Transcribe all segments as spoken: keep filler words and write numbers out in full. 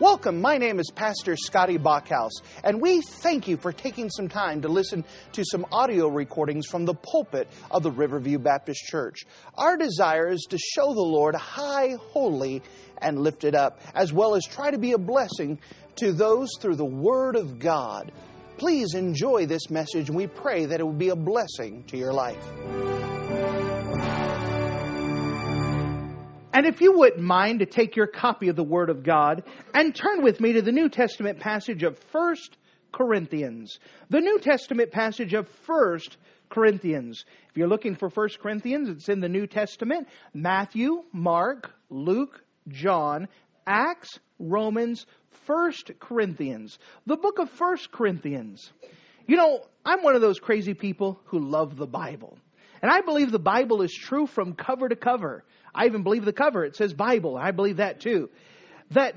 Welcome, my name is Pastor Scotty Bachhaus, and we thank you for taking some time to listen to some audio recordings from the pulpit of the Riverview Baptist Church. Our desire is to show the Lord high, holy, and lifted up, as well as try to be a blessing to those through the Word of God. Please enjoy this message, and we pray that it will be a blessing to your life. And if you wouldn't mind to take your copy of the Word of God and turn with me to the New Testament passage of First Corinthians. The New Testament passage of First Corinthians. If you're looking for First Corinthians, it's in the New Testament. Matthew, Mark, Luke, John, Acts, Romans, First Corinthians. The book of First Corinthians. You know, I'm one of those crazy people who love the Bible. And I believe the Bible is true from cover to cover. I even believe the cover. It says Bible. I believe that too. That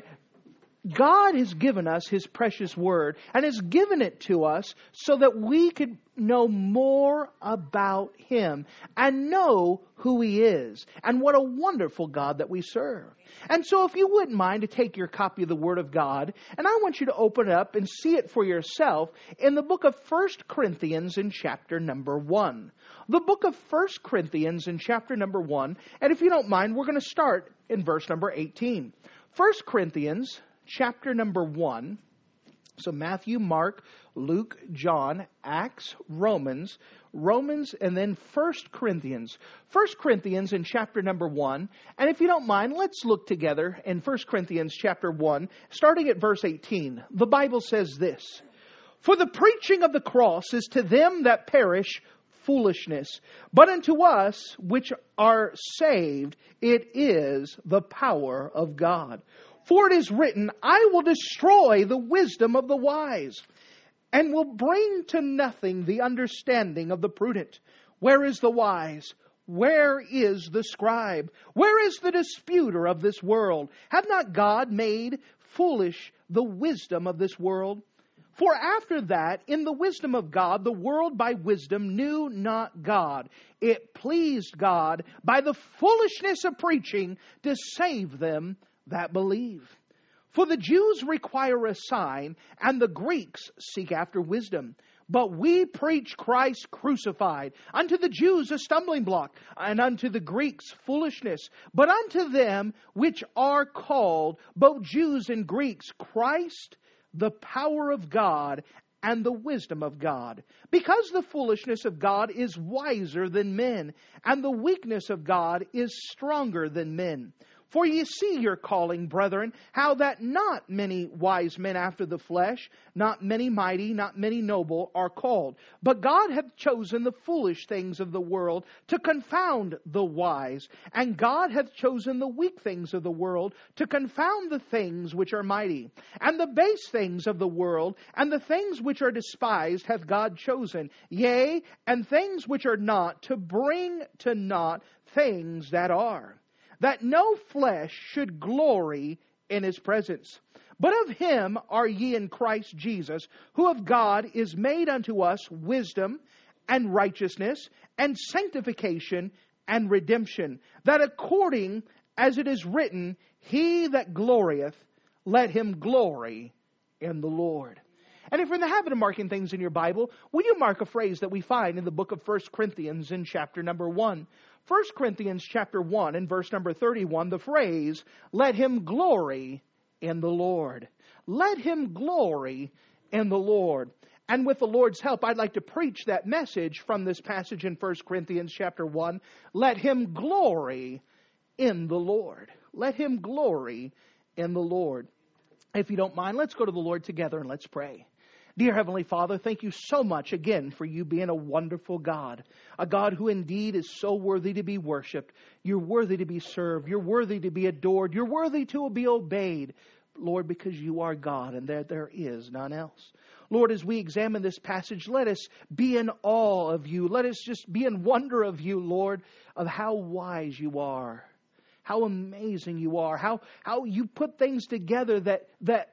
God has given us His precious Word and has given it to us so that we could know more about Him and know who He is and what a wonderful God that we serve. And so if you wouldn't mind to take your copy of the Word of God, and I want you to open it up and see it for yourself in the book of First Corinthians in chapter number one. The book of First Corinthians in chapter number one. And if you don't mind, we're going to start in verse number eighteen. First Corinthians chapter number one. So Matthew, Mark, Luke, John, Acts, Romans, Romans, and then First Corinthians. First Corinthians in chapter number one. And if you don't mind, let's look together in First Corinthians chapter one, starting at verse eighteen. The Bible says this: "For the preaching of the cross is to them that perish foolishness, but unto us which are saved, it is the power of God. For it is written, I will destroy the wisdom of the wise, and will bring to nothing the understanding of the prudent. Where is the wise? Where is the scribe? Where is the disputer of this world? Have not God made foolish the wisdom of this world? For after that, in the wisdom of God, the world by wisdom knew not God. It pleased God by the foolishness of preaching to save them that believe. For the Jews require a sign, and the Greeks seek after wisdom. But we preach Christ crucified, unto the Jews a stumbling block, and unto the Greeks foolishness. But unto them which are called, both Jews and Greeks, Christ the power of God and the wisdom of God. Because the foolishness of God is wiser than men, and the weakness of God is stronger than men. For ye see your calling, brethren, how that not many wise men after the flesh, not many mighty, not many noble are called. But God hath chosen the foolish things of the world to confound the wise. And God hath chosen the weak things of the world to confound the things which are mighty. And the base things of the world, and the things which are despised hath God chosen. Yea, and things which are not, to bring to naught things that are, that no flesh should glory in His presence. But of Him are ye in Christ Jesus, who of God is made unto us wisdom and righteousness and sanctification and redemption, that according as it is written, He that glorieth, let him glory in the Lord." And if you're in the habit of marking things in your Bible, will you mark a phrase that we find in the book of First Corinthians in chapter number one? First Corinthians chapter one and verse number thirty-one, the phrase, "Let him glory in the Lord." Let him glory in the Lord. And with the Lord's help, I'd like to preach that message from this passage in First Corinthians chapter one. Let him glory in the Lord. Let him glory in the Lord. If you don't mind, let's go to the Lord together and let's pray. Dear Heavenly Father, thank you so much again for you being a wonderful God. A God who indeed is so worthy to be worshipped. You're worthy to be served. You're worthy to be adored. You're worthy to be obeyed. Lord, because you are God and there, there is none else. Lord, as we examine this passage, let us be in awe of you. Let us just be in wonder of you, Lord, of how wise you are. How amazing you are. How, how you put things together that, that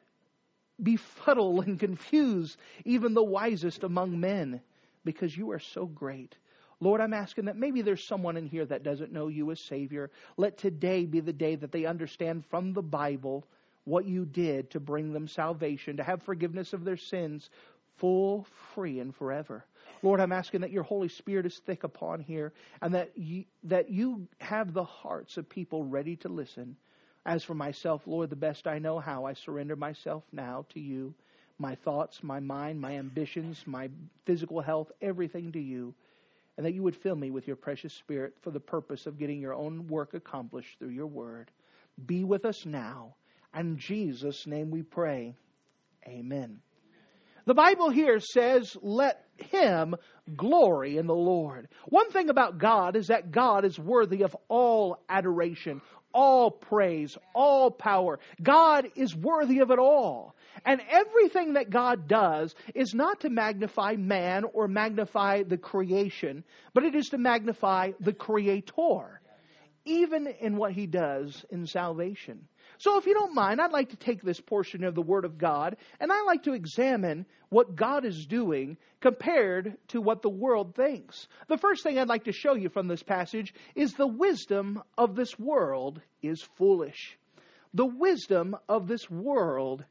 befuddle and confuse even the wisest among men, because you are so great. Lord, I'm asking that maybe there's someone in here that doesn't know you as Savior. Let today be the day that they understand from the Bible what you did to bring them salvation, to have forgiveness of their sins, full, free, and forever. Lord, I'm asking that your Holy Spirit is thick upon here, and that you, that you have the hearts of people ready to listen. As for myself, Lord, the best I know how, I surrender myself now to you. My thoughts, my mind, my ambitions, my physical health, everything to you. And that you would fill me with your precious Spirit for the purpose of getting your own work accomplished through your word. Be with us now. In Jesus' name we pray. Amen. The Bible here says, let him glory in the Lord. One thing about God is that God is worthy of all adoration, all praise, all power. God is worthy of it all. And everything that God does is not to magnify man or magnify the creation, but it is to magnify the Creator, even in what He does in salvation. So if you don't mind, I'd like to take this portion of the Word of God, and I'd like to examine what God is doing compared to what the world thinks. The first thing I'd like to show you from this passage is the wisdom of this world is foolish. The wisdom of this world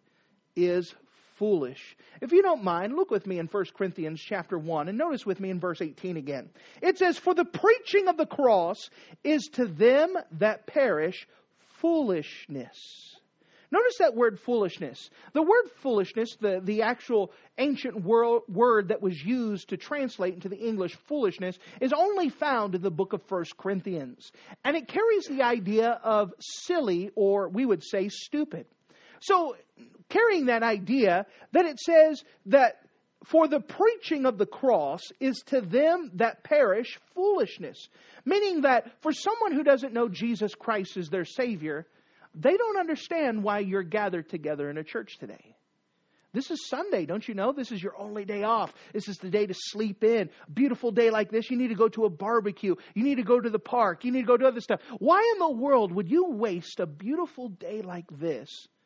is foolish. If you don't mind, look with me in First Corinthians chapter one, and notice with me in verse eighteen again. It says, for the preaching of the cross is to them that perish foolishness. Notice that word foolishness. The word foolishness, the, the actual ancient world, word that was used to translate into the English foolishness, is only found in the book of First Corinthians. And it carries the idea of silly, or we would say stupid. So, carrying that idea, that it says that for the preaching of the cross is to them that perish foolishness. Meaning that for someone who doesn't know Jesus Christ as their Savior, they don't understand why you're gathered together in a church today. This is Sunday, don't you know? This is your only day off. This is the day to sleep in. A beautiful day like this, you need to go to a barbecue. You need to go to the park. You need to go to other stuff. Why in the world would you waste a beautiful day like this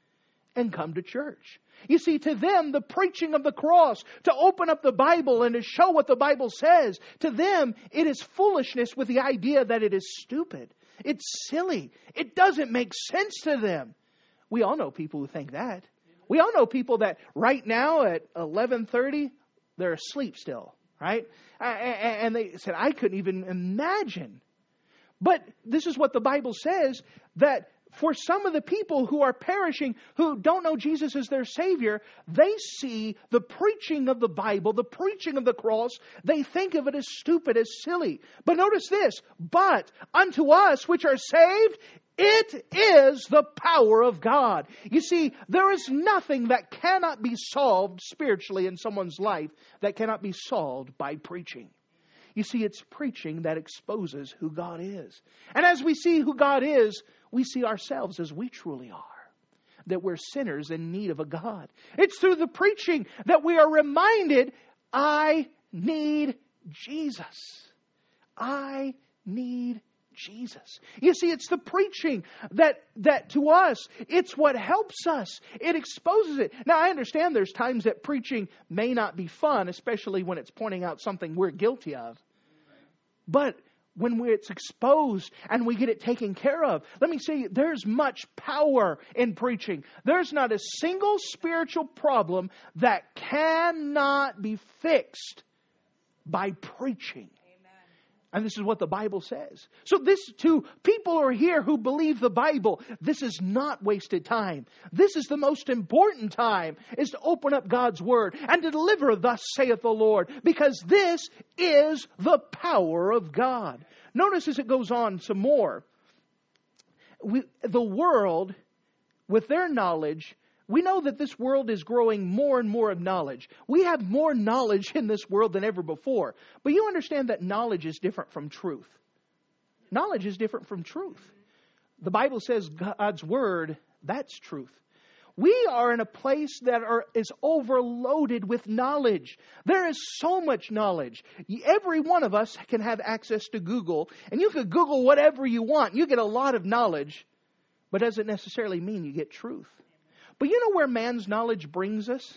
and come to church? You see, to them, the preaching of the cross, to open up the Bible and to show what the Bible says, to them, it is foolishness with the idea that it is stupid. It's silly. It doesn't make sense to them. We all know people who think that. We all know people that right now at eleven thirty, they're asleep still, right? And they said, I couldn't even imagine. But this is what the Bible says, that for some of the people who are perishing, who don't know Jesus as their Savior, they see the preaching of the Bible, the preaching of the cross, they think of it as stupid, as silly. But notice this, but unto us which are saved, it is the power of God. You see, there is nothing that cannot be solved spiritually in someone's life that cannot be solved by preaching. You see, it's preaching that exposes who God is. And as we see who God is, we see ourselves as we truly are. That we're sinners in need of a God. It's through the preaching that we are reminded, I need Jesus. I need Jesus. You see, it's the preaching that, that to us, it's what helps us. It exposes it. Now, I understand there's times that preaching may not be fun, especially when it's pointing out something we're guilty of. But when it's exposed and we get it taken care of, let me say, there's much power in preaching. There's not a single spiritual problem that cannot be fixed by preaching. And this is what the Bible says. So this, to people who are here who believe the Bible, this is not wasted time. This is the most important time, is to open up God's Word and to deliver, thus saith the Lord, because this is the power of God. Notice as it goes on some more, we, the world, with their knowledge, we know that this world is growing more and more of knowledge. We have more knowledge in this world than ever before. But you understand that knowledge is different from truth. Knowledge is different from truth. The Bible says God's Word, that's truth. We are in a place that are, is overloaded with knowledge. There is so much knowledge. Every one of us can have access to Google, and you can Google whatever you want. You get a lot of knowledge, but doesn't necessarily mean you get truth. But you know where man's knowledge brings us?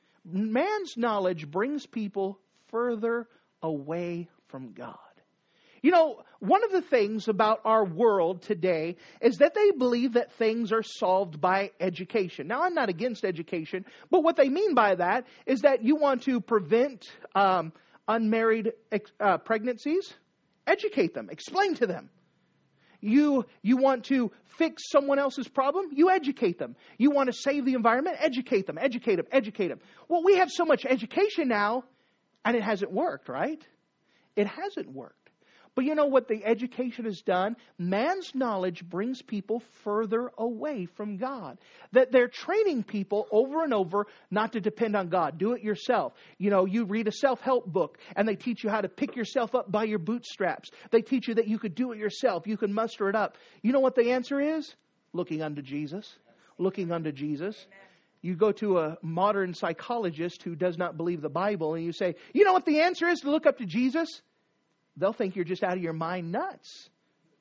Man's knowledge brings people further away from God. You know, one of the things about our world today is that they believe that things are solved by education. Now, I'm not against education, but what they mean by that is that you want to prevent um, unmarried uh, pregnancies. Educate them. Explain to them. You, you want to fix someone else's problem? You educate them. You want to save the environment? Educate them. Educate them. Educate them. Well, we have so much education now, and it hasn't worked, right? It hasn't worked. But you know what the education has done? Man's knowledge brings people further away from God. That they're training people over and over not to depend on God. Do it yourself. You know, you read a self-help book and they teach you how to pick yourself up by your bootstraps. They teach you that you could do it yourself. You can muster it up. You know what the answer is? Looking unto Jesus. Looking unto Jesus. You go to a modern psychologist who does not believe the Bible and you say, you know what the answer is to look up to Jesus? They'll think you're just out of your mind nuts.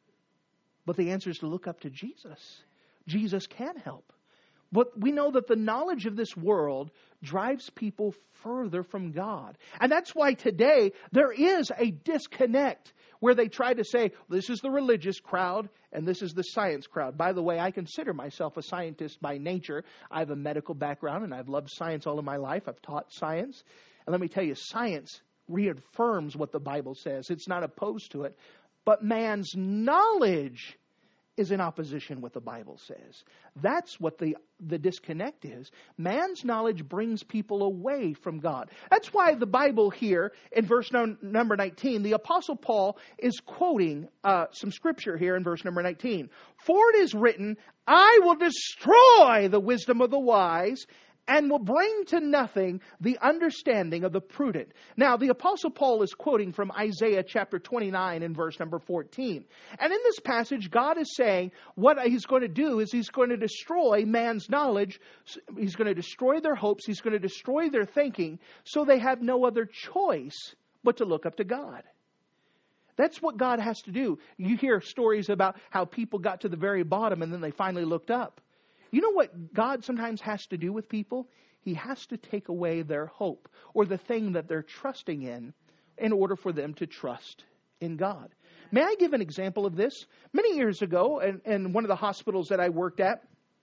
But the answer is to look up to Jesus. Jesus can help. But we know that the knowledge of this world drives people further from God. And that's why today there is a disconnect where they try to say, this is the religious crowd and this is the science crowd. By the way, I consider myself a scientist by nature. I have a medical background and I've loved science all of my life. I've taught science. And let me tell you, science reaffirms what the Bible says. It's not opposed to it. But man's knowledge is in opposition to what the Bible says. That's what the, the disconnect is. Man's knowledge brings people away from God. That's why the Bible here in verse no, number nineteen, the Apostle Paul is quoting uh, some scripture here in verse number nineteen. For it is written, I will destroy the wisdom of the wise and will bring to nothing the understanding of the prudent. Now, the Apostle Paul is quoting from Isaiah chapter twenty-nine and verse number fourteen. And in this passage, God is saying what He's going to do is He's going to destroy man's knowledge. He's going to destroy their hopes. He's going to destroy their thinking, so they have no other choice but to look up to God. That's what God has to do. You hear stories about how people got to the very bottom and then they finally looked up. You know what God sometimes has to do with people? He has to take away their hope or the thing that they're trusting in in order for them to trust in God. May I give an example of this? Many years ago, in, in one of the hospitals that I worked at,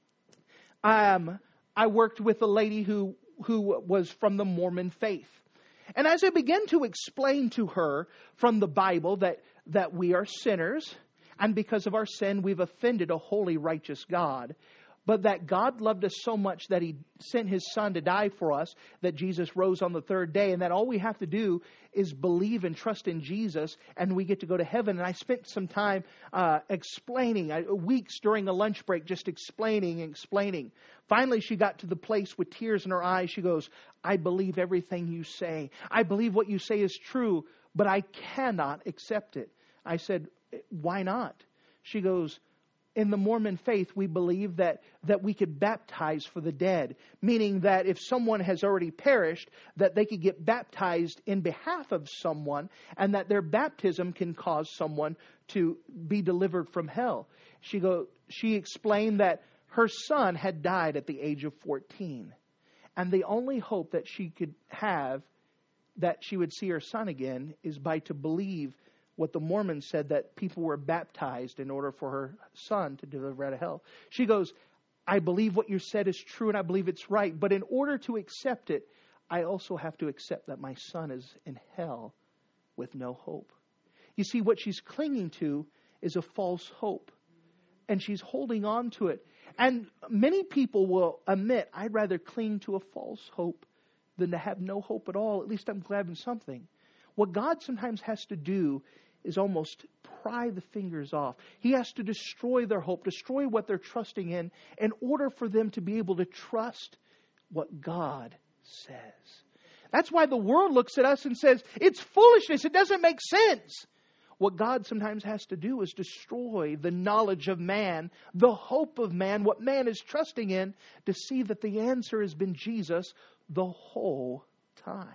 um, I worked with a lady who, who was from the Mormon faith. And as I began to explain to her from the Bible that, that we are sinners, and because of our sin, we've offended a holy, righteous God, but that God loved us so much that He sent His Son to die for us, that Jesus rose on the third day, and that all we have to do is believe and trust in Jesus, and we get to go to heaven. And I spent some time uh, explaining, uh, weeks during a lunch break, just explaining and explaining. Finally, she got to the place with tears in her eyes. She goes, I believe everything you say. I believe what you say is true, but I cannot accept it. I said, why not? She goes, in the Mormon faith, we believe that, that we could baptize for the dead, meaning that if someone has already perished, that they could get baptized in behalf of someone, and that their baptism can cause someone to be delivered from hell. She go, she explained that her son had died at the age of fourteen, and the only hope that she could have that she would see her son again is by to believe what the Mormons said, that people were baptized in order for her son to deliver out of hell. She goes, I believe what you said is true and I believe it's right. But in order to accept it, I also have to accept that my son is in hell with no hope. You see, what she's clinging to is a false hope. And she's holding on to it. And many people will admit, I'd rather cling to a false hope than to have no hope at all. At least I'm grabbing something. What God sometimes has to do is almost pry the fingers off. He has to destroy their hope, destroy what they're trusting in, in order for them to be able to trust what God says. That's why the world looks at us and says, it's foolishness, it doesn't make sense. What God sometimes has to do is destroy the knowledge of man, the hope of man, what man is trusting in, to see that the answer has been Jesus the whole time.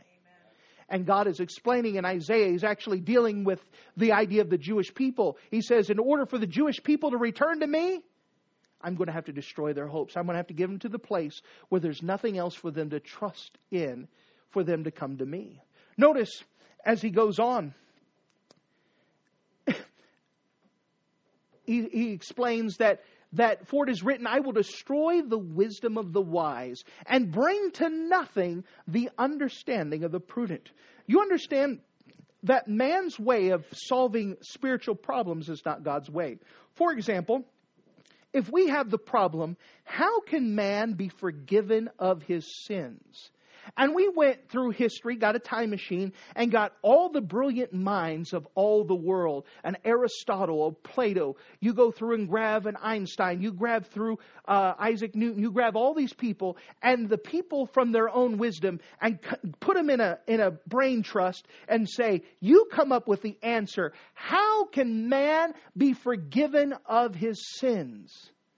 And God is explaining in Isaiah, He's actually dealing with the idea of the Jewish people. He says, in order for the Jewish people to return to me, I'm going to have to destroy their hopes. I'm going to have to give them to the place where there's nothing else for them to trust in, for them to come to me. Notice, as he goes on, he, he explains that, that for it is written, I will destroy the wisdom of the wise and bring to nothing the understanding of the prudent. You understand that man's way of solving spiritual problems is not God's way. For example, if we have the problem, how can man be forgiven of his sins? And we went through history, got a time machine, and got all the brilliant minds of all the world. An Aristotle, a Plato. You go through and grab an Einstein. You grab through uh, Isaac Newton. You grab all these people, and the people from their own wisdom, and c- put them in a, in a brain trust and say, you come up with the answer. How can man be forgiven of his sins?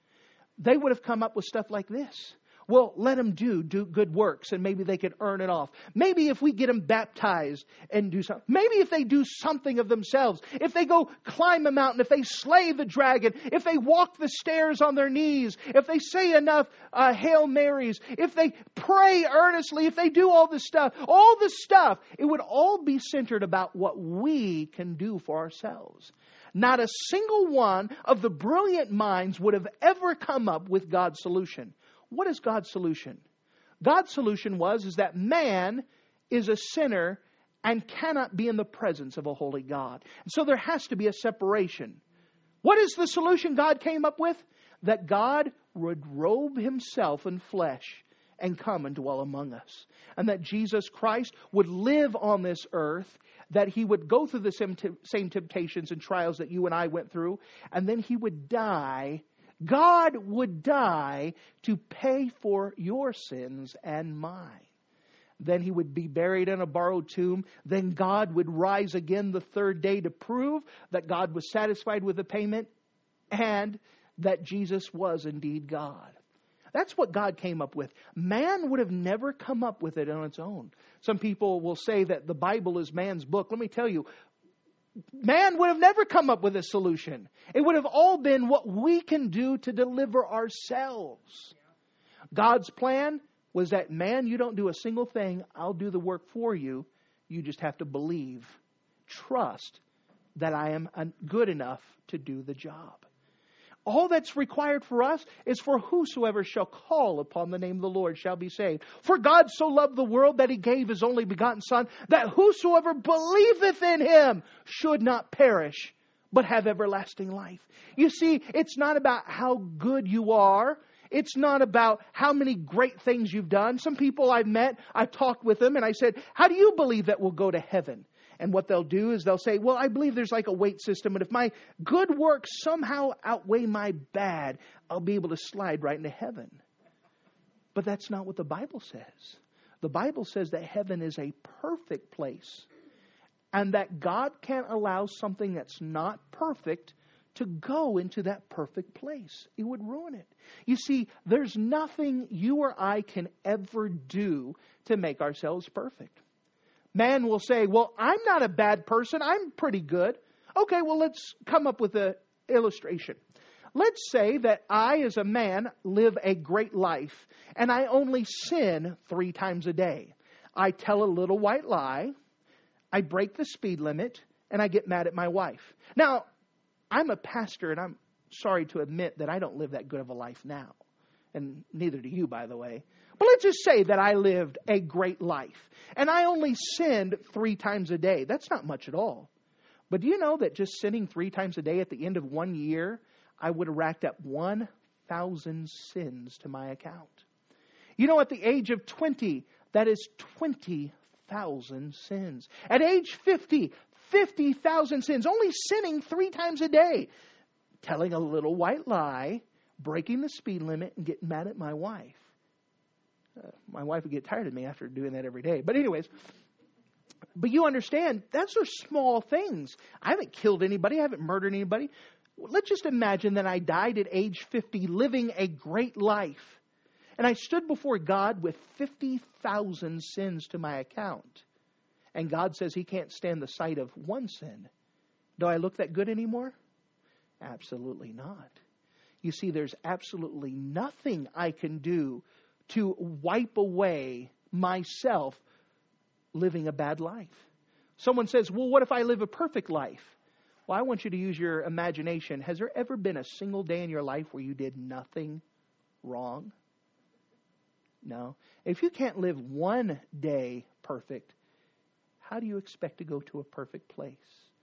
They would have come up with stuff like this. Well, let them do, do good works, and maybe they could earn it off. Maybe if we get them baptized and do something. Maybe if they do something of themselves. If they go climb a mountain, if they slay the dragon, if they walk the stairs on their knees, if they say enough uh, Hail Marys, if they pray earnestly, if they do all this stuff, all this stuff, it would all be centered about what we can do for ourselves. Not a single one of the brilliant minds would have ever come up with God's solution. What is God's solution? God's solution was is that man is a sinner and cannot be in the presence of a holy God. And so there has to be a separation. What is the solution God came up with? That God would robe himself in flesh and come and dwell among us. And that Jesus Christ would live on this earth, that he would go through the same, same temptations and trials that you and I went through, and then he would die. God would die to pay for your sins and mine. Then he would be buried in a borrowed tomb. Then God would rise again the third day to prove that God was satisfied with the payment and that Jesus was indeed God. That's what God came up with. Man would have never come up with it on its own. Some people will say that the Bible is man's book. Let me tell you, man would have never come up with a solution. It would have all been what we can do to deliver ourselves. God's plan was that, man, you don't do a single thing. I'll do the work for you. You just have to believe, trust that I am good enough to do the job. All that's required for us is for whosoever shall call upon the name of the Lord shall be saved. For God so loved the world that he gave his only begotten Son, that whosoever believeth in him should not perish, but have everlasting life. You see, it's not about how good you are. It's not about how many great things you've done. Some people I've met, I've talked with them, and I said, how do you believe that we'll go to heaven? And what they'll do is they'll say, well, I believe there's like a weight system. And if my good works somehow outweigh my bad, I'll be able to slide right into heaven. But that's not what the Bible says. The Bible says that heaven is a perfect place. And that God can't allow something that's not perfect to go into that perfect place. It would ruin it. You see, there's nothing you or I can ever do to make ourselves perfect. Man will say, well, I'm not a bad person. I'm pretty good. Okay, well, let's come up with an illustration. Let's say that I, as a man, live a great life, and I only sin three times a day. I tell a little white lie, I break the speed limit, and I get mad at my wife. Now, I'm a pastor, and I'm sorry to admit that I don't live that good of a life now. And neither do you, by the way. But let's just say that I lived a great life. And I only sinned three times a day. That's not much at all. But do you know that just sinning three times a day at the end of one year, I would have racked up one thousand sins to my account. You know, at the age of twenty, that is twenty thousand sins. At age fifty, fifty thousand sins. Only sinning three times a day. Telling a little white lie, breaking the speed limit, and getting mad at my wife. Uh, my wife would get tired of me after doing that every day. But anyways, but you understand, those are small things. I haven't killed anybody. I haven't murdered anybody. Let's just imagine that I died at age fifty, living a great life. And I stood before God with fifty thousand sins to my account. And God says he can't stand the sight of one sin. Do I look that good anymore? Absolutely not. You see, there's absolutely nothing I can do to wipe away myself living a bad life. Someone says, well, what if I live a perfect life? Well, I want you to use your imagination. Has there ever been a single day in your life where you did nothing wrong? No. If you can't live one day perfect, how do you expect to go to a perfect place?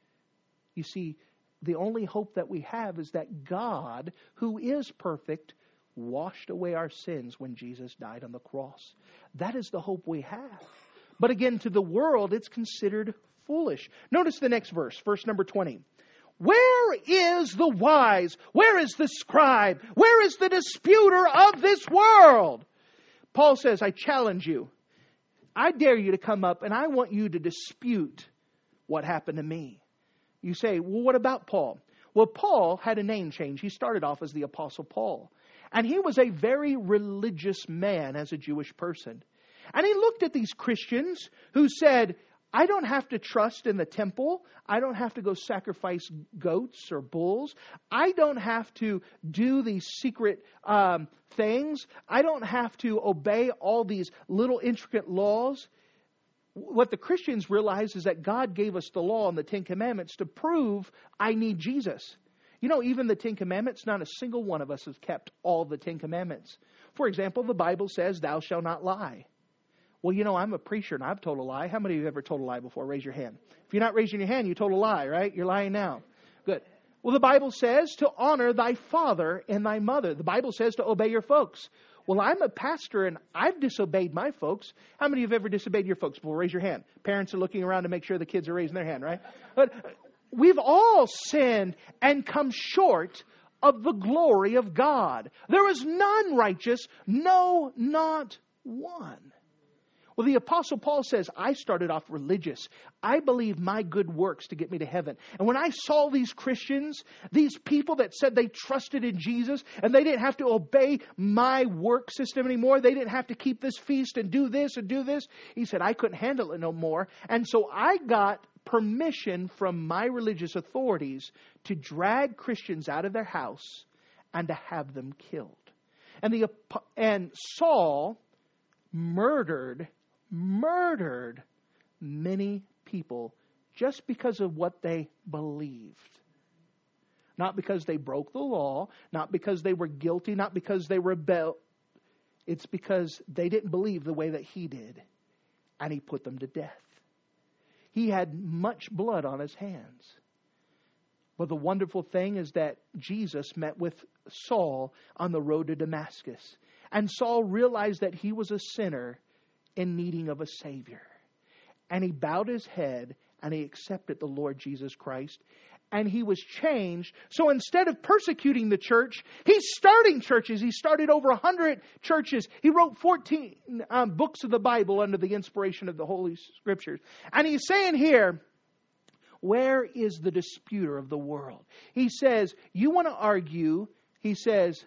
You see, the only hope that we have is that God, who is perfect, washed away our sins when Jesus died on the cross. That is the hope we have. But again, to the world, it's considered foolish. Notice the next verse, verse number twenty. Where is the wise? Where is the scribe? Where is the disputer of this world? Paul says, I challenge you. I dare you to come up and I want you to dispute what happened to me. You say, well, what about Paul? Well, Paul had a name change. He started off as the Apostle Paul. And he was a very religious man as a Jewish person. And he looked at these Christians who said, I don't have to trust in the temple. I don't have to go sacrifice goats or bulls. I don't have to do these secret um, things. I don't have to obey all these little intricate laws. What the Christians realize is that God gave us the law and the Ten Commandments to prove I need Jesus. You know, even the Ten Commandments, not a single one of us has kept all the Ten Commandments. For example, the Bible says, thou shalt not lie. Well, you know, I'm a preacher and I've told a lie. How many of you have ever told a lie before? Raise your hand. If you're not raising your hand, you told a lie, right? You're lying now. Good. Well, the Bible says to honor thy father and thy mother. The Bible says to obey your folks. Well, I'm a pastor and I've disobeyed my folks. How many of you have ever disobeyed your folks before? Raise your hand. Parents are looking around to make sure the kids are raising their hand, right? But we've all sinned and come short of the glory of God. There is none righteous, no, not one. Well, the Apostle Paul says, I started off religious. I believe my good works to get me to heaven. And when I saw these Christians, these people that said they trusted in Jesus and they didn't have to obey my work system anymore. They didn't have to keep this feast and do this and do this. He said, I couldn't handle it no more. And so I got permission from my religious authorities to drag Christians out of their house and to have them killed. And the and Saul murdered murdered many people just because of what they believed. Not because they broke the law, not because they were guilty, not because they rebelled. It's because they didn't believe the way that he did. And he put them to death. He had much blood on his hands. But the wonderful thing is that Jesus met with Saul on the road to Damascus. And Saul realized that he was a sinner in needing of a Savior. And he bowed his head and he accepted the Lord Jesus Christ. And he was changed. So instead of persecuting the church, he's starting churches. He started over one hundred churches. He wrote fourteen um, books of the Bible under the inspiration of the Holy Scriptures. And he's saying here, where is the disputer of the world? He says, you want to argue, he says,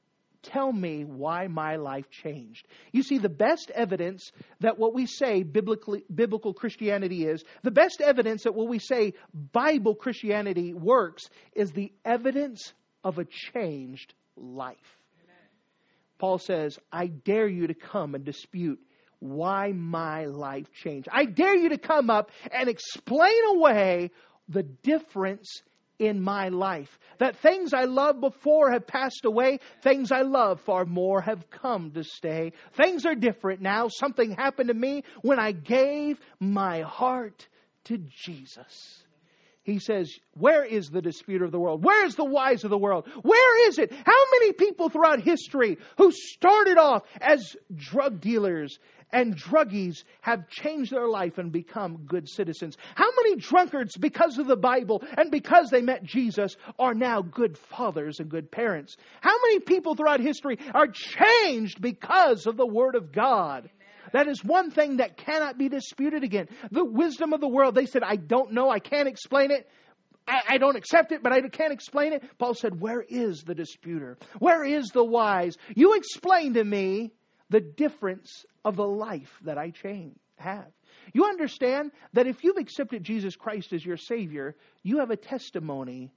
tell me why my life changed. You see, the best evidence that what we say biblically, biblical Christianity is, the best evidence that what we say Bible Christianity works is the evidence of a changed life. Amen. Paul says, I dare you to come and dispute why my life changed. I dare you to come up and explain away the difference in my life. That things I loved before have passed away. Things I love far more have come to stay. Things are different now. Something happened to me when I gave my heart to Jesus. He says, where is the disputer of the world? Where is the wise of the world? Where is it? How many people throughout history who started off as drug dealers and druggies have changed their life and become good citizens? How many drunkards, because of the Bible and because they met Jesus, are now good fathers and good parents? How many people throughout history are changed because of the Word of God? That is one thing that cannot be disputed again. The wisdom of the world. They said, I don't know. I can't explain it. I, I don't accept it, but I can't explain it. Paul said, where is the disputer? Where is the wise? You explain to me the difference of the life that I change, have. You understand that if you've accepted Jesus Christ as your Savior, you have a testimony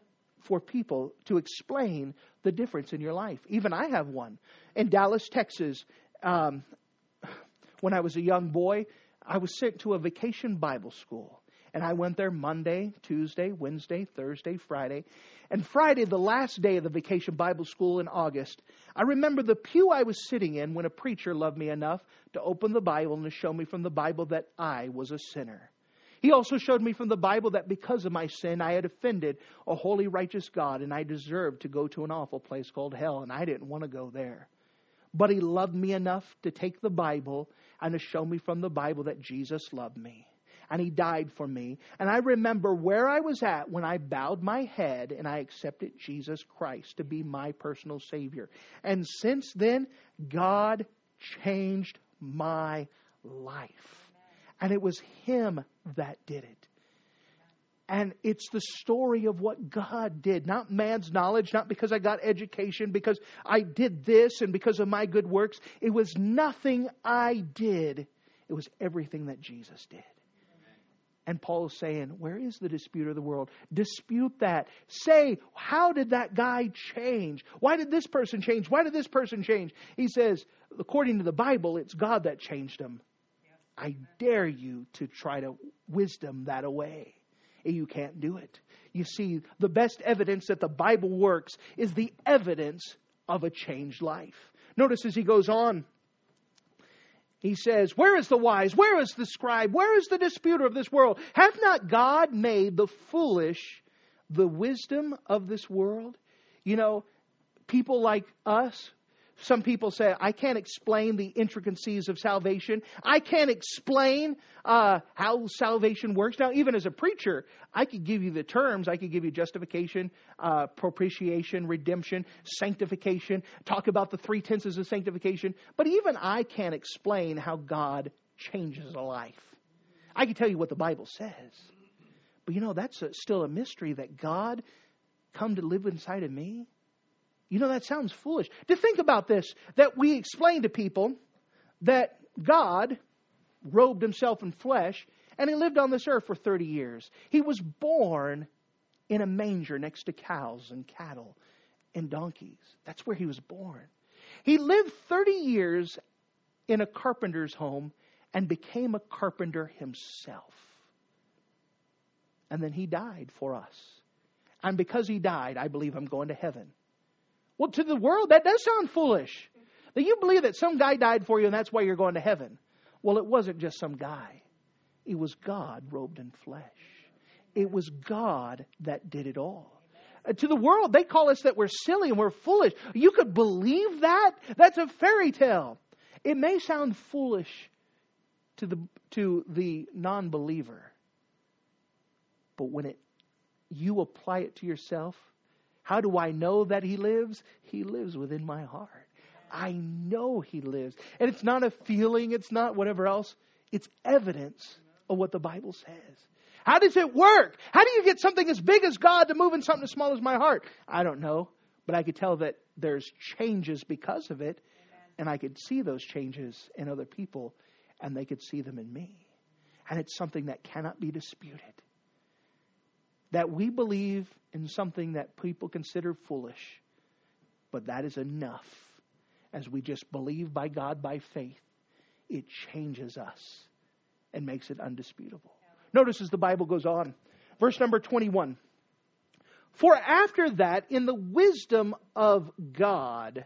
for people to explain the difference in your life. Even I have one. In Dallas, Texas, um, when I was a young boy, I was sent to a vacation Bible school. And I went there Monday, Tuesday, Wednesday, Thursday, Friday. And Friday, the last day of the Vacation Bible School in August, I remember the pew I was sitting in when a preacher loved me enough to open the Bible and to show me from the Bible that I was a sinner. He also showed me from the Bible that because of my sin, I had offended a holy, righteous God, and I deserved to go to an awful place called hell, and I didn't want to go there. But He loved me enough to take the Bible and to show me from the Bible that Jesus loved me. And He died for me. And I remember where I was at when I bowed my head and I accepted Jesus Christ to be my personal Savior. And since then, God changed my life. And it was Him that did it. And it's the story of what God did, not man's knowledge, not because I got education, because I did this and because of my good works. It was nothing I did. It was everything that Jesus did. And Paul is saying, where is the disputer of the world? Dispute that. Say, how did that guy change? Why did this person change? Why did this person change? He says, according to the Bible, it's God that changed him. I dare you to try to wisdom that away. You can't do it. You see, the best evidence that the Bible works is the evidence of a changed life. Notice as he goes on, he says, where is the wise? Where is the scribe? Where is the disputer of this world? Hath not God made the foolish the wisdom of this world? You know, people like us, some people say, I can't explain the intricacies of salvation. I can't explain uh, how salvation works. Now, even as a preacher, I could give you the terms. I could give you justification, uh, propitiation, redemption, sanctification, talk about the three tenses of sanctification. But even I can't explain how God changes a life. I can tell you what the Bible says. But you know, that's a, still a mystery that God come to live inside of me. You know, that sounds foolish. To think about this, that we explain to people that God robed Himself in flesh and He lived on this earth for thirty years. He was born in a manger next to cows and cattle and donkeys. That's where He was born. He lived thirty years in a carpenter's home and became a carpenter himself. And then He died for us. And because He died, I believe I'm going to heaven. Well, to the world, that does sound foolish. That you believe that some guy died for you and that's why you're going to heaven. Well, it wasn't just some guy. It was God robed in flesh. It was God that did it all. Uh, to the world, they call us that we're silly and we're foolish. You could believe that? That's a fairy tale. It may sound foolish to the to the non-believer. But when it you apply it to yourself, how do I know that He lives? He lives within my heart. I know He lives. And it's not a feeling. It's not whatever else. It's evidence of what the Bible says. How does it work? How do you get something as big as God to move in something as small as my heart? I don't know. But I could tell that there's changes because of it. And I could see those changes in other people. And they could see them in me. And it's something that cannot be disputed. That we believe in something that people consider foolish. But that is enough. As we just believe by God by faith, it changes us and makes it undisputable. Notice as the Bible goes on. Verse number twenty-one. For after that, in the wisdom of God,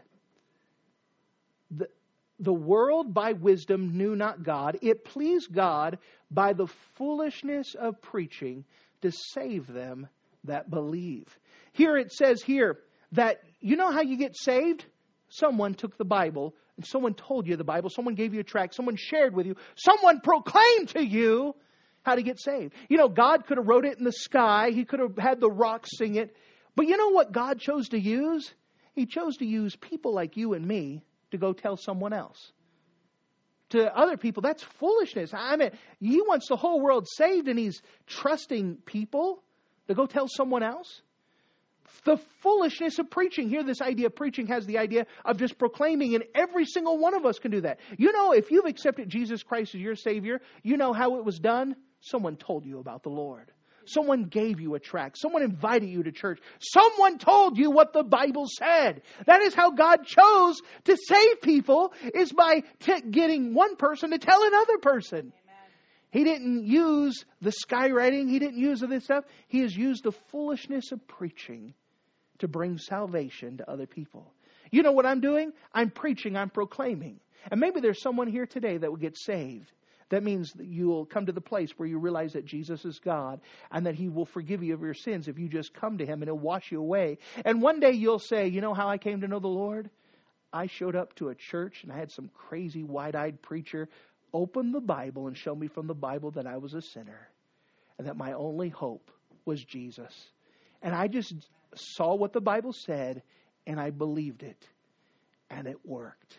the, the world by wisdom knew not God. It pleased God by the foolishness of preaching to save them that believe. Here it says here that, you know how you get saved? Someone took the Bible and someone told you the Bible. Someone gave you a tract. Someone shared with you. Someone proclaimed to you how to get saved. You know, God could have wrote it in the sky. He could have had the rocks sing it. But you know what God chose to use? He chose to use people like you and me to go tell someone else. To other people, that's foolishness. I mean, He wants the whole world saved and He's trusting people to go tell someone else. The foolishness of preaching. Here, this idea of preaching has the idea of just proclaiming, and every single one of us can do that. You know, if you've accepted Jesus Christ as your Savior, you know how it was done? Someone told you about the Lord. Someone gave you a tract. Someone invited you to church. Someone told you what the Bible said. That is how God chose to save people, is by t- getting one person to tell another person. Amen. He didn't use the skywriting. He didn't use this stuff. He has used the foolishness of preaching to bring salvation to other people. You know what I'm doing? I'm preaching, I'm proclaiming. And maybe there's someone here today that will get saved. That means that you'll come to the place where you realize that Jesus is God and that He will forgive you of your sins if you just come to Him and He'll wash you away. And one day you'll say, you know how I came to know the Lord? I showed up to a church and I had some crazy wide-eyed preacher open the Bible and show me from the Bible that I was a sinner and that my only hope was Jesus. And I just saw what the Bible said and I believed it. And it worked.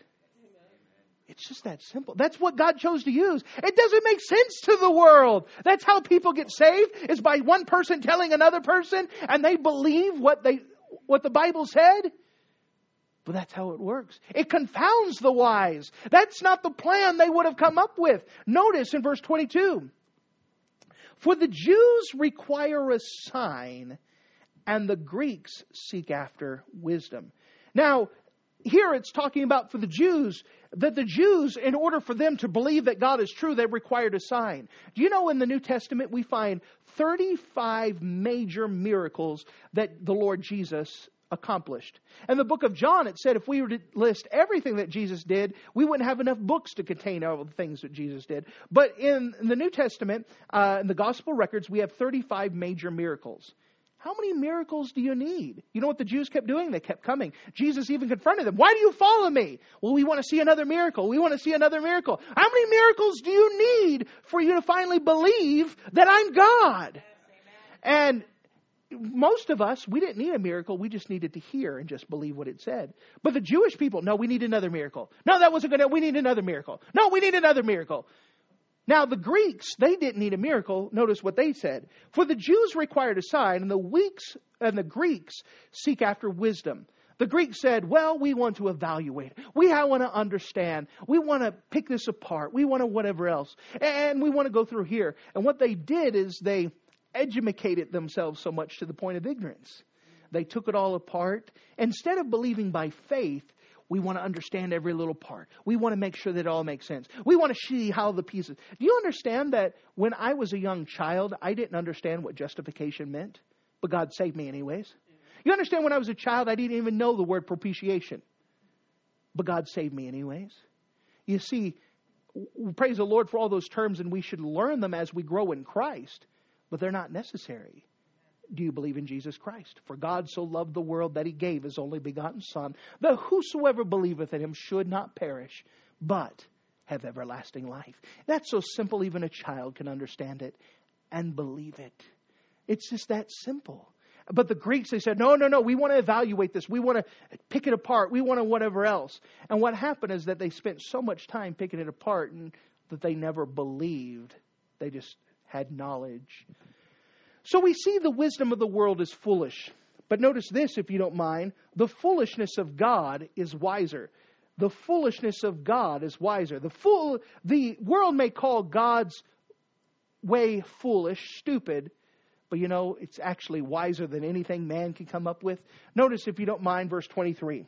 It's just that simple. That's what God chose to use. It doesn't make sense to the world. That's how people get saved, is by one person telling another person and they believe what they what the Bible said. But that's how it works. It confounds the wise. That's not the plan they would have come up with. Notice in verse twenty-two. For the Jews require a sign, and the Greeks seek after wisdom. Now, here it's talking about for the Jews, that the Jews, in order for them to believe that God is true, they required a sign. Do you know in the New Testament we find thirty-five major miracles that the Lord Jesus accomplished? In the book of John, it said if we were to list everything that Jesus did, we wouldn't have enough books to contain all the things that Jesus did. But in, in the New Testament, uh, in the gospel records, we have thirty-five major miracles. How many miracles do you need? You know what the Jews kept doing? They kept coming. Jesus even confronted them. Why do you follow me? Well, we want to see another miracle. We want to see another miracle. How many miracles do you need for you to finally believe that I'm God? And most of us, we didn't need a miracle. We just needed to hear and just believe what it said. But the Jewish people, no, we need another miracle. No, that wasn't good. We need another miracle. No, we need another miracle. Now, the Greeks, they didn't need a miracle. Notice what they said. For the Jews required a sign, and the weeks and the Greeks seek after wisdom. The Greeks said, well, we want to evaluate. We want to understand. We want to pick this apart. We want to whatever else. And we want to go through here. And what they did is they educated themselves so much to the point of ignorance. They took it all apart. Instead of believing by faith, we want to understand every little part. We want to make sure that it all makes sense. We want to see how the pieces. Do you understand that when I was a young child, I didn't understand what justification meant, but God saved me anyways? You understand when I was a child, I didn't even know the word propitiation, but God saved me anyways? You see, praise the Lord for all those terms, and we should learn them as we grow in Christ, but they're not necessary. Do you believe in Jesus Christ? For God so loved the world that He gave His only begotten Son, that whosoever believeth in Him should not perish, but have everlasting life. That's so simple even a child can understand it and believe it. It's just that simple. But the Greeks, they said, no, no, no, we want to evaluate this. We want to pick it apart. We want to whatever else. And what happened is that they spent so much time picking it apart and that they never believed. They just had knowledge. So we see the wisdom of the world is foolish. But notice this, if you don't mind. The foolishness of God is wiser. The foolishness of God is wiser. The fool, the world may call God's way foolish, stupid. But you know, it's actually wiser than anything man can come up with. Notice, if you don't mind, verse twenty-three.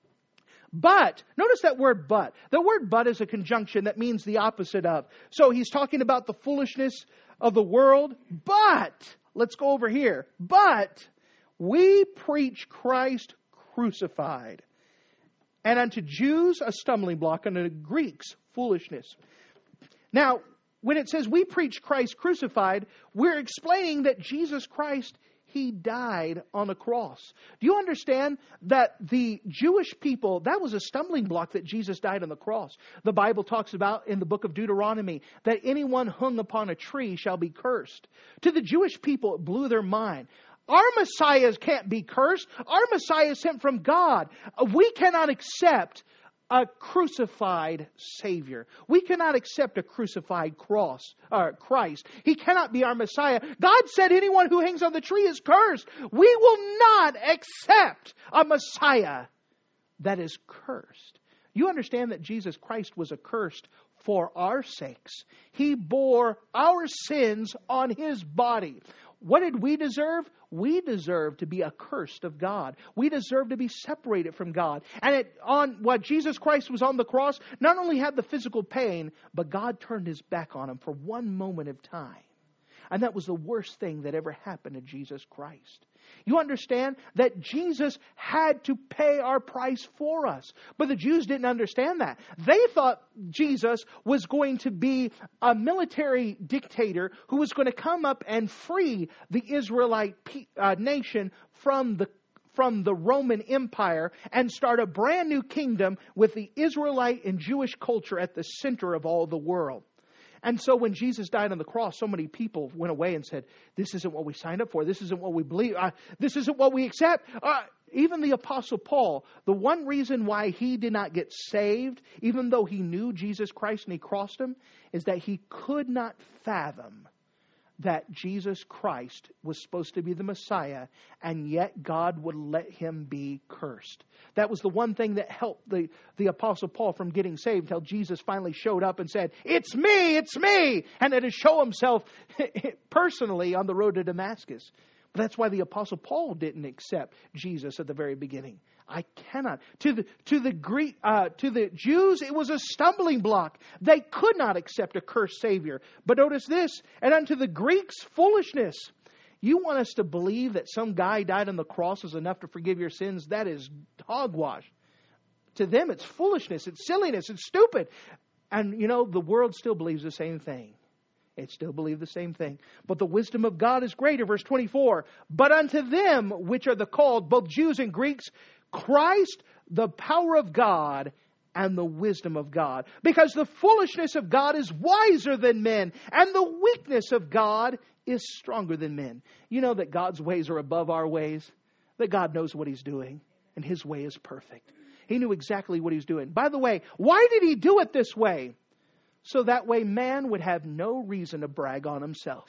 But, notice that word but. The word but is a conjunction that means the opposite of. So he's talking about the foolishness of the world. But, let's go over here. But, we preach Christ crucified. And unto Jews a stumbling block, and unto Greeks foolishness. Now, when it says we preach Christ crucified, we're explaining that Jesus Christ, He died on the cross. Do you understand that the Jewish people, that was a stumbling block that Jesus died on the cross? The Bible talks about in the book of Deuteronomy that anyone hung upon a tree shall be cursed. To the Jewish people, it blew their mind. Our Messiah can't be cursed. Our Messiah is sent from God. We cannot accept a crucified Savior. We cannot accept a crucified cross, uh, Christ. He cannot be our Messiah. God said anyone who hangs on the tree is cursed. We will not accept a Messiah that is cursed. You understand that Jesus Christ was accursed for our sakes. He bore our sins on His body. What did we deserve? We deserve to be accursed of God. We deserve to be separated from God. And it, on what Jesus Christ was on the cross, not only had the physical pain, but God turned His back on Him for one moment of time. And that was the worst thing that ever happened to Jesus Christ. You understand that Jesus had to pay our price for us. But the Jews didn't understand that. They thought Jesus was going to be a military dictator who was going to come up and free the Israelite uh, nation from the from the Roman Empire and start a brand new kingdom with the Israelite and Jewish culture at the center of all the world. And so when Jesus died on the cross, so many people went away and said, this isn't what we signed up for. This isn't what we believe. Uh, this isn't what we accept. Uh, even the Apostle Paul, the one reason why he did not get saved, even though he knew Jesus Christ and he crossed Him, is that he could not fathom that Jesus Christ was supposed to be the Messiah, and yet God would let Him be cursed. That was the one thing that helped the, the Apostle Paul from getting saved until Jesus finally showed up and said, it's me, it's me, and had to show Himself personally on the road to Damascus. But that's why the Apostle Paul didn't accept Jesus at the very beginning. I cannot. To the to the Greek uh, to the Jews, it was a stumbling block. They could not accept a cursed Savior. But notice this, and unto the Greeks, foolishness. You want us to believe that some guy died on the cross is enough to forgive your sins? That is hogwash. To them, it's foolishness, it's silliness, it's stupid. And you know, the world still believes the same thing. It still believes the same thing. But the wisdom of God is greater. Verse twenty-four. But unto them which are the called, both Jews and Greeks, Christ, the power of God and the wisdom of God. Because the foolishness of God is wiser than men, and the weakness of God is stronger than men. You know that God's ways are above our ways. That God knows what He's doing, and His way is perfect. He knew exactly what He's doing. By the way, why did He do it this way? So that way man would have no reason to brag on himself.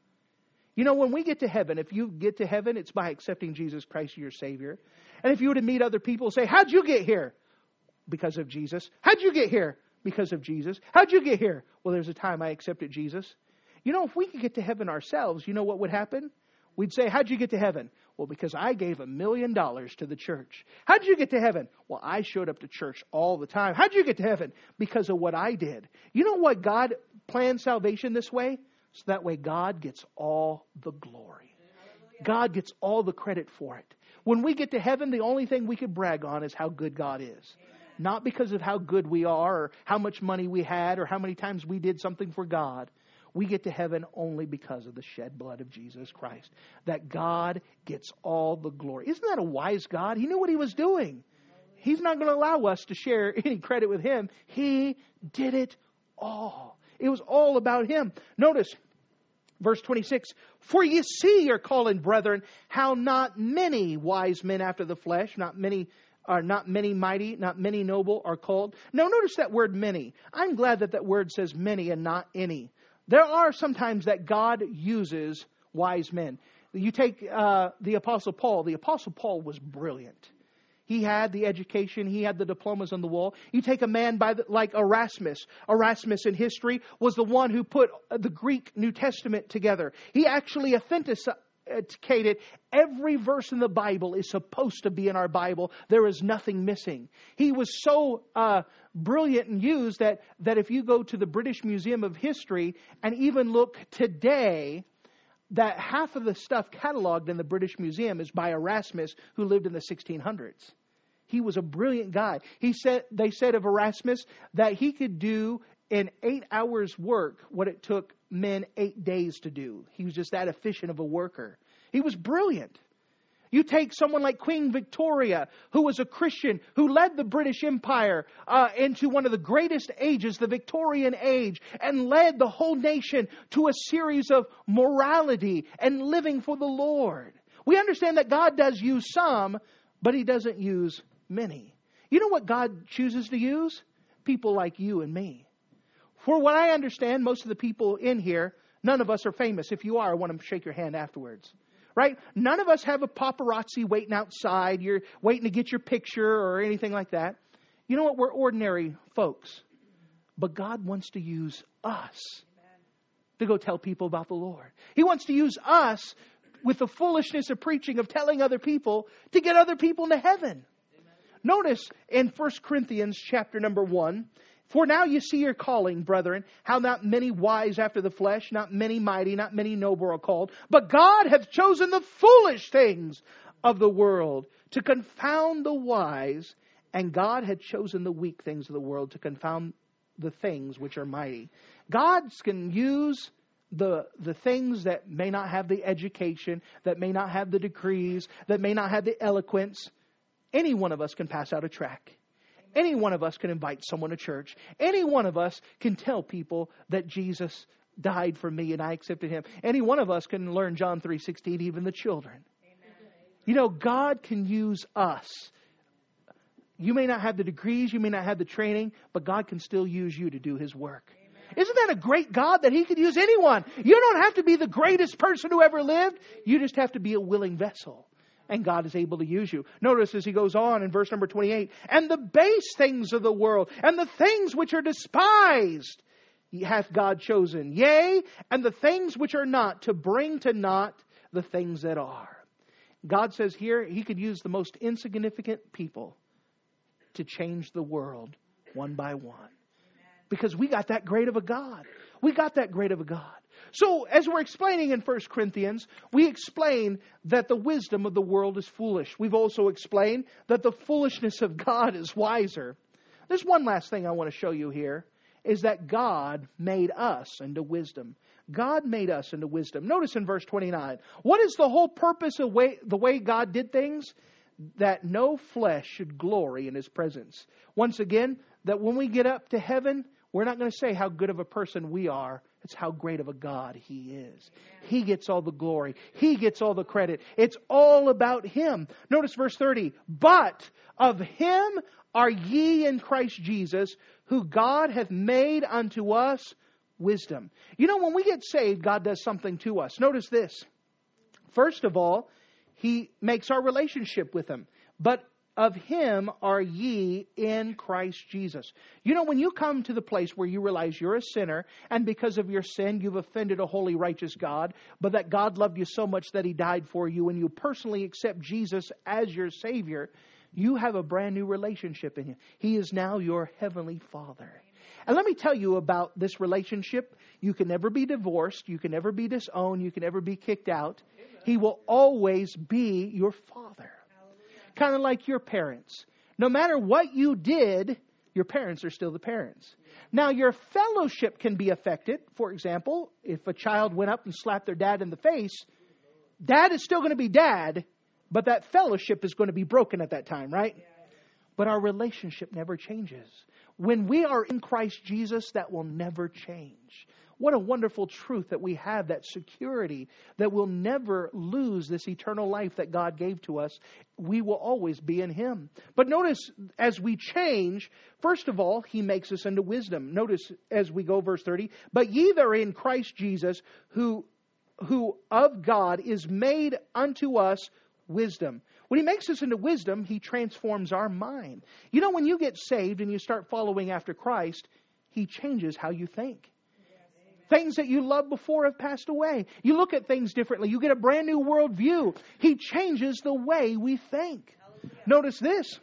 You know, when we get to heaven, if you get to heaven, it's by accepting Jesus Christ as your Savior. And if you were to meet other people, say, how'd you get here? Because of Jesus. How'd you get here? Because of Jesus. How'd you get here? Well, there's a time I accepted Jesus. You know, if we could get to heaven ourselves, you know what would happen? We'd say, how'd you get to heaven? Well, because I gave a million dollars to the church. How'd you get to heaven? Well, I showed up to church all the time. How'd you get to heaven? Because of what I did. You know what? God planned salvation this way? So that way God gets all the glory. God gets all the credit for it. When we get to heaven, the only thing we can brag on is how good God is. Not because of how good we are or how much money we had or how many times we did something for God. We get to heaven only because of the shed blood of Jesus Christ. That God gets all the glory. Isn't that a wise God? He knew what He was doing. He's not going to allow us to share any credit with Him. He did it all. It was all about Him. Notice, verse twenty-six, for ye see, your calling, brethren, how not many wise men after the flesh, not many are not many mighty, not many noble are called. Now notice that word many. I'm glad that that word says many and not any. There are sometimes that God uses wise men. You take uh, the Apostle Paul. The Apostle Paul was brilliant. He had the education. He had the diplomas on the wall. You take a man by the, like Erasmus. Erasmus in history was the one who put the Greek New Testament together. He actually authenticated every verse in the Bible is supposed to be in our Bible. There is nothing missing. He was so uh, brilliant and used that, that if you go to the British Museum of History and even look today, that half of the stuff cataloged in the British Museum is by Erasmus, who lived in the sixteen hundreds. He was a brilliant guy. He said, they said of Erasmus that he could do in eight hours work what it took men eight days to do. He was just that efficient of a worker. He was brilliant. You take someone like Queen Victoria, who was a Christian, who led the British Empire uh, into one of the greatest ages, the Victorian age, and led the whole nation to a series of morality and living for the Lord. We understand that God does use some, but He doesn't use many. You know what God chooses to use? People like you and me. For what I understand, most of the people in here, none of us are famous. If you are, I want to shake your hand afterwards. Right? None of us have a paparazzi waiting outside. You're waiting to get your picture or anything like that. You know what? We're ordinary folks. But God wants to use us. to go tell people about the Lord. He wants to use us with the foolishness of preaching, of telling other people, to get other people into heaven. Amen. Notice in First Corinthians chapter number one, for now you see your calling, brethren, how not many wise after the flesh, not many mighty, not many noble are called, but God hath chosen the foolish things of the world to confound the wise, and God had chosen the weak things of the world to confound the things which are mighty. God can use the the things that may not have the education, that may not have the degrees, that may not have the eloquence. Any one of us can pass out a tract. Any one of us can invite someone to church. Any one of us can tell people that Jesus died for me and I accepted Him. Any one of us can learn John three sixteen, even the children. Amen. You know, God can use us. You may not have the degrees, you may not have the training, but God can still use you to do His work. Amen. Isn't that a great God that He could use anyone? You don't have to be the greatest person who ever lived. You just have to be a willing vessel. And God is able to use you. Notice as he goes on in verse number twenty-eight, and the base things of the world, and the things which are despised, hath God chosen. Yea, and the things which are not, to bring to naught the things that are. God says here, He could use the most insignificant people to change the world one by one. Because we got that great of a God. We got that great of a God. So, as we're explaining in First Corinthians, we explain that the wisdom of the world is foolish. We've also explained that the foolishness of God is wiser. There's one last thing I want to show you here, is that God made us into wisdom. God made us into wisdom. Notice in verse twenty-nine, what is the whole purpose of way, the way God did things? That no flesh should glory in His presence. Once again, that when we get up to heaven, we're not going to say how good of a person we are. It's how great of a God He is. He gets all the glory. He gets all the credit. It's all about Him. Notice verse thirty. But of Him are ye in Christ Jesus, who God hath made unto us wisdom. You know, when we get saved, God does something to us. Notice this. First of all, He makes our relationship with Him. But of Him are ye in Christ Jesus. You know, when you come to the place where you realize you're a sinner, and because of your sin, you've offended a holy, righteous God, but that God loved you so much that He died for you, and you personally accept Jesus as your Savior, you have a brand new relationship in Him. He is now your Heavenly Father. And let me tell you about this relationship. You can never be divorced. You can never be disowned. You can never be kicked out. He will always be your Father. Kind of like your parents. No matter what you did, your parents are still the parents. Now, your fellowship can be affected. For example, if a child went up and slapped their dad in the face, dad is still going to be dad, but that fellowship is going to be broken at that time, right? But our relationship never changes. When we are in Christ Jesus, that will never change. What a wonderful truth that we have, that security, that we'll never lose this eternal life that God gave to us. We will always be in Him. But notice, as we change, first of all, He makes us into wisdom. Notice as we go verse thirty, but ye that are in Christ Jesus, who, who of God is made unto us wisdom. When He makes us into wisdom, He transforms our mind. You know, when you get saved and you start following after Christ, He changes how you think. Things that you loved before have passed away. You look at things differently. You get a brand new worldview. He changes the way we think. Hallelujah. Notice this.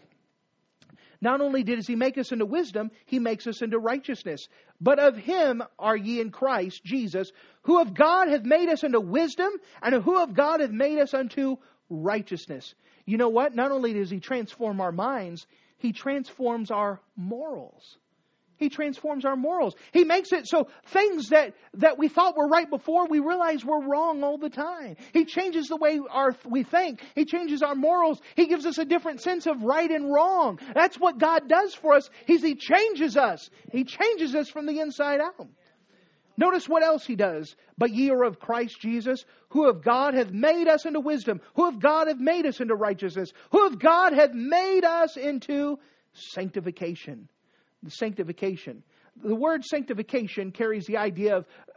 Not only does He make us into wisdom, He makes us into righteousness. But of Him are ye in Christ Jesus, who of God hath made us into wisdom, and who of God hath made us unto righteousness. You know what? Not only does He transform our minds, He transforms our morals. He transforms our morals. He makes it so things that, that we thought were right before, we realize we're wrong all the time. He changes the way our, we think. He changes our morals. He gives us a different sense of right and wrong. That's what God does for us. He's, he changes us. He changes us from the inside out. Notice what else He does. But ye are of Christ Jesus, who of God hath made us into wisdom, who of God hath made us into righteousness, who of God hath made us into sanctification. The sanctification. The word sanctification carries the idea of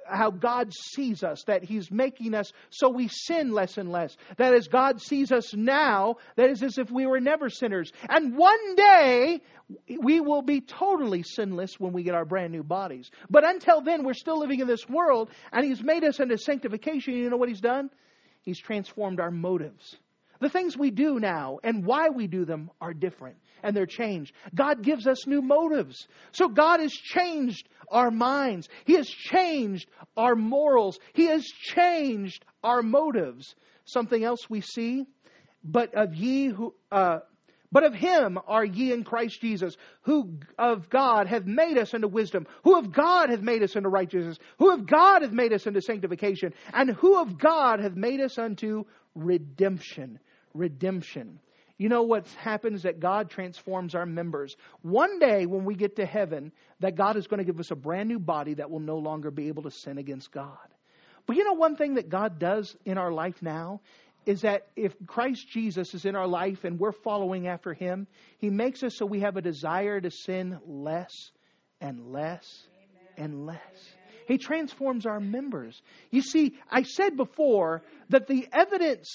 how God sees us, that He's making us so we sin less and less. That as God sees us now, that is as if we were never sinners. And one day, we will be totally sinless when we get our brand new bodies. But until then, we're still living in this world, and He's made us into sanctification. You know what He's done? He's transformed our motives. The things we do now and why we do them are different, and they're changed. God gives us new motives. So God has changed our minds. He has changed our morals. He has changed our motives. Something else we see, but of ye who... Uh, But of Him are ye in Christ Jesus, who of God have made us into wisdom, who of God have made us into righteousness, who of God have made us into sanctification, and who of God have made us unto redemption. Redemption. You know what happens? That God transforms our members. One day when we get to heaven, that God is going to give us a brand new body that will no longer be able to sin against God. But you know one thing that God does in our life now? Is that if Christ Jesus is in our life and we're following after Him, He makes us so we have a desire to sin less and less Amen. and less. Amen. He transforms our members. You see, I said before that the evidence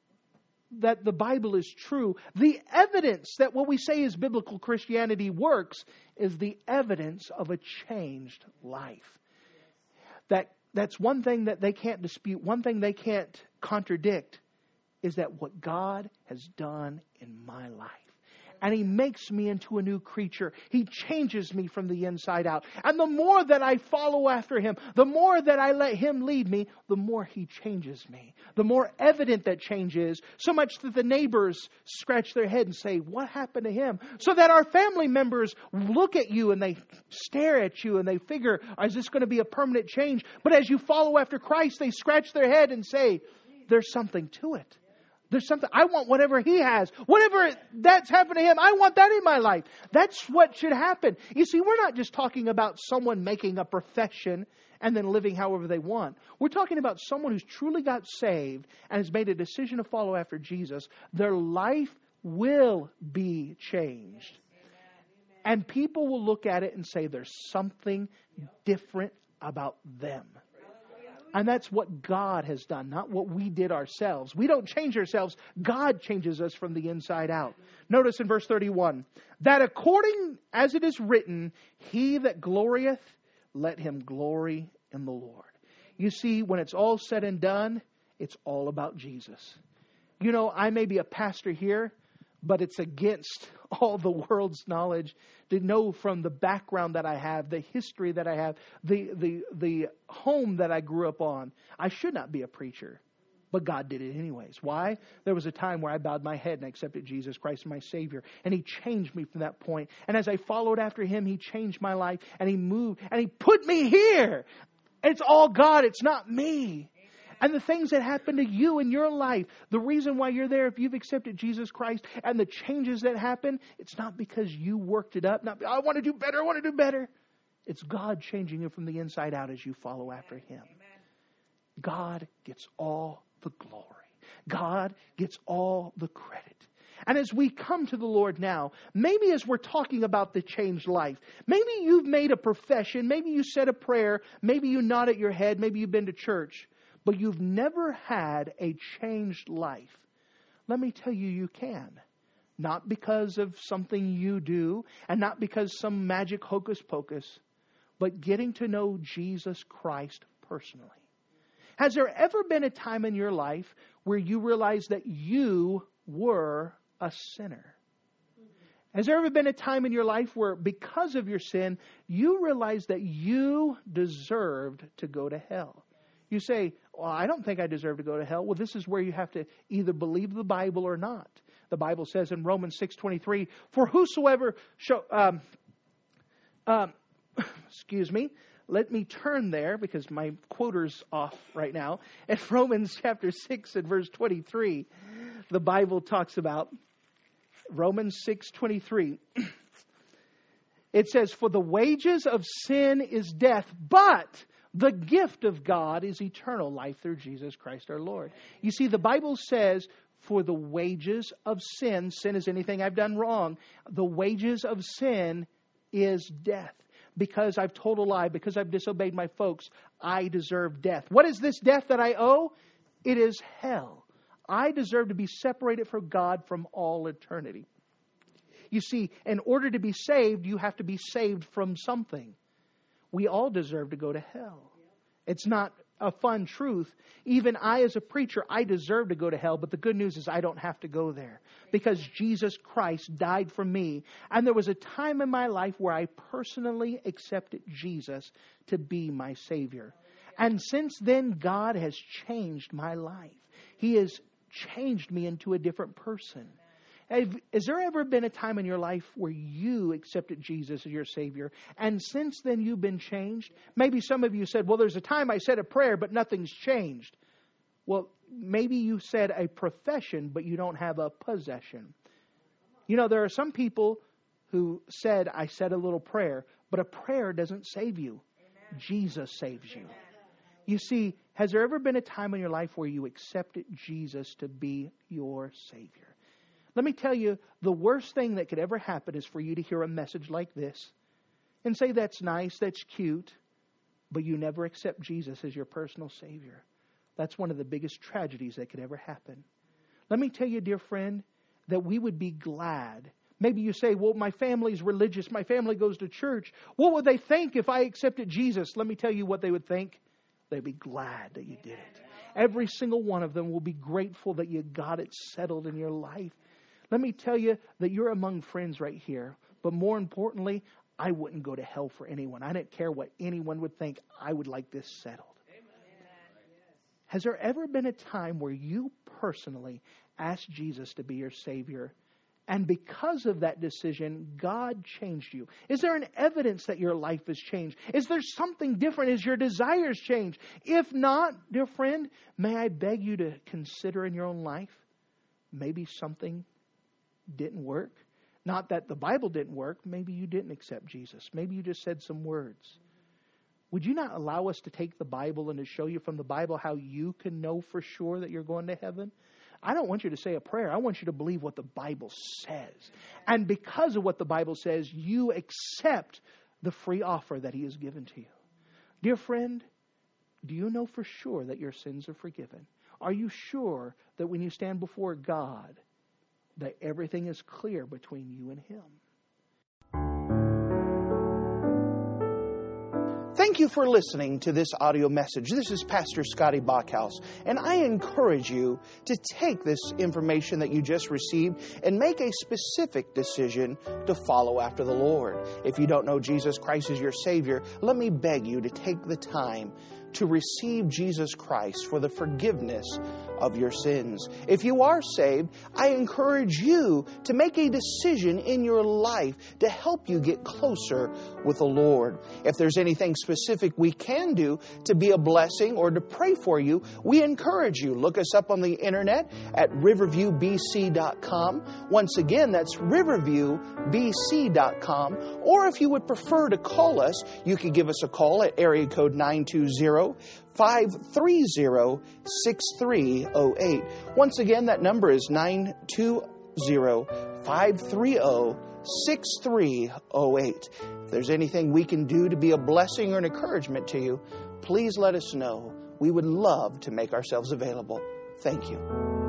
that the Bible is true, the evidence that what we say is biblical Christianity works, is the evidence of a changed life. That that's one thing that they can't dispute, one thing they can't contradict. Is that what God has done in my life. And He makes me into a new creature. He changes me from the inside out. And the more that I follow after Him, the more that I let Him lead me, the more He changes me. The more evident that change is, so much that the neighbors scratch their head and say, what happened to him? So that our family members look at you and they stare at you and they figure, is this going to be a permanent change? But as you follow after Christ, they scratch their head and say, there's something to it. There's something, I want whatever He has. Whatever that's happened to him, I want that in my life. That's what should happen. You see, we're not just talking about someone making a profession and then living however they want. We're talking about someone who's truly got saved and has made a decision to follow after Jesus. Their life will be changed. And people will look at it and say there's something different about them. And that's what God has done, not what we did ourselves. We don't change ourselves. God changes us from the inside out. Notice in verse thirty-one, that according as it is written, he that glorieth, let him glory in the Lord. You see, when it's all said and done, it's all about Jesus. You know, I may be a pastor here, but it's against all the world's knowledge to know from the background that I have, the history that I have, the, the, the home that I grew up on. I should not be a preacher, but God did it anyways. Why? There was a time where I bowed my head and I accepted Jesus Christ as my Savior. And He changed me from that point. And as I followed after Him, He changed my life and He moved and He put me here. It's all God. It's not me. And the things that happen to you in your life, the reason why you're there, if you've accepted Jesus Christ, and the changes that happen, it's not because you worked it up. Not, I want to do better, I want to do better. It's God changing you from the inside out as you follow after Him. Amen. God gets all the glory. God gets all the credit. And as we come to the Lord now, maybe as we're talking about the changed life, maybe you've made a profession, maybe you said a prayer, maybe you nodded your head, maybe you've been to church, but you've never had a changed life. Let me tell you, you can. Not because of something you do, and not because some magic hocus pocus, but getting to know Jesus Christ personally. Has there ever been a time in your life where you realized that you were a sinner? Has there ever been a time in your life where because of your sin, you realized that you deserved to go to hell? You say, well, I don't think I deserve to go to hell. Well, this is where you have to either believe the Bible or not. The Bible says in Romans six twenty-three, for whosoever shall, um, um, excuse me, let me turn there because my quoter's off right now. In Romans chapter six and verse twenty-three, the Bible talks about Romans six twenty-three. It says, for the wages of sin is death, but the gift of God is eternal life through Jesus Christ our Lord. You see, the Bible says, for the wages of sin, sin is anything I've done wrong, the wages of sin is death. because I've told a lie, because I've disobeyed my folks, I deserve death. What is this death that I owe? It is hell. I deserve to be separated from God from all eternity. You see, in order to be saved, you have to be saved from something. We all deserve to go to hell. It's not a fun truth. Even I, as a preacher, I deserve to go to hell. But the good news is I don't have to go there because Jesus Christ died for me. And there was a time in my life where I personally accepted Jesus to be my Savior. And since then, God has changed my life. He has changed me into a different person. Have, has there ever been a time in your life where you accepted Jesus as your Savior, and since then you've been changed? Maybe some of you said, well, there's a time I said a prayer, but nothing's changed. Well, maybe you said a profession, but you don't have a possession. You know, there are some people who said, I said a little prayer, but a prayer doesn't save you. Amen. Jesus saves you. Amen. You see, has there ever been a time in your life where you accepted Jesus to be your Savior? Let me tell you, the worst thing that could ever happen is for you to hear a message like this and say, that's nice, that's cute, but you never accept Jesus as your personal Savior. That's one of the biggest tragedies that could ever happen. Let me tell you, dear friend, that we would be glad. Maybe you say, well, my family's religious, my family goes to church. What would they think if I accepted Jesus? Let me tell you what they would think. They'd be glad that you did it. Every single one of them will be grateful that you got it settled in your life. Let me tell you that you're among friends right here. But more importantly, I wouldn't go to hell for anyone. I don't care what anyone would think. I would like this settled. Amen. Has there ever been a time where you personally asked Jesus to be your Savior, and because of that decision, God changed you? Is there an evidence that your life has changed? Is there something different? Is your desires changed? If not, dear friend, may I beg you to consider in your own life, maybe something didn't work. Not that the Bible didn't work. Maybe you didn't accept Jesus. Maybe you just said some words. Would you not allow us to take the Bible and to show you from the Bible how you can know for sure that you're going to heaven? I don't want you to say a prayer. I want you to believe what the Bible says. And because of what the Bible says, you accept the free offer that He has given to you. Dear friend, do you know for sure that your sins are forgiven? Are you sure that when you stand before God, that everything is clear between you and Him? Thank you for listening to this audio message. This is Pastor Scotty Bachhaus, and I encourage you to take this information that you just received and make a specific decision to follow after the Lord. If you don't know Jesus Christ as your Savior, let me beg you to take the time to receive Jesus Christ for the forgiveness of your sins. If you are saved, I encourage you to make a decision in your life to help you get closer with the Lord. If there's anything specific we can do to be a blessing or to pray for you, we encourage you. Look us up on the internet at riverview b c dot com. Once again, that's riverview b c dot com. Or if you would prefer to call us, you can give us a call at area code nine two zero, five three zero, six three zero eight. Once again, that number is nine two zero, five three zero, six three zero eight. If there's anything we can do to be a blessing or an encouragement to you, please let us know. We would love to make ourselves available. Thank you.